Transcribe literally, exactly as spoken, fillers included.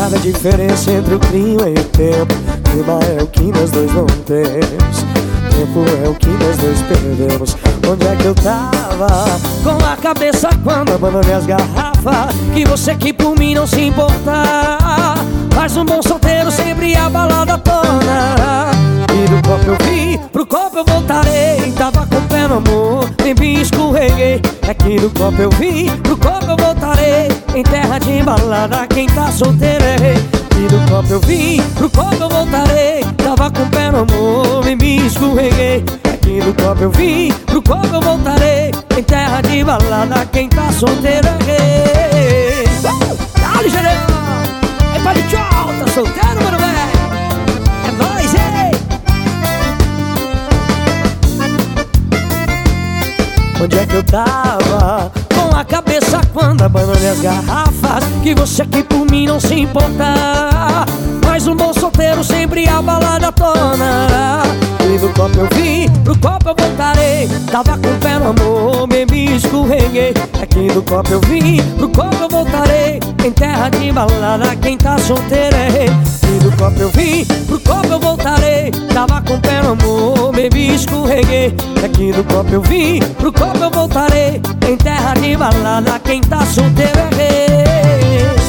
sabe a diferença entre o clima e o tempo. Clima é o que nós dois não temos, tempo é o que nós dois perdemos. Onde é que eu tava? Com a cabeça quando abandonei as garrafas, que você que por mim não se importa. Mas um bom solteiro sempre a balada tona. E do copo eu vi, pro copo eu voltarei. Tava com o pé no amor, nem escorreguei. Aqui do copo eu vi, pro copo eu voltarei. Em terra de balada quem tá solteiro é rei. E do copo eu vi, pro copo eu voltarei. Tava com o pé no amor, nem me escorreguei. Aqui do copo eu vi, pro copo eu voltarei. Em terra de balada quem tá solteiro é rei. uh! Dá-lhe, Gerão! É pra de tchau, tá solteiro, mano, velho? É nóis, ei! Onde é que eu tava? Com a cabeça quando abandonei as garrafas, que você aqui por mim não se importa. Mas um bom solteiro sempre a balada tona. E do copo eu vi, pro copo eu voltarei. Tava com o pé no amor, bebi e escorreguei. Aqui do copo eu vi, pro copo eu voltarei. Em terra de balada quem tá solteiro é rei. E do copo eu vi, pro copo eu voltarei. Tava com o pé no amor, bebi e escorreguei. Aqui do copo eu vi, pro copo eu voltarei. Em terra de balada quem tá solteiro é rei.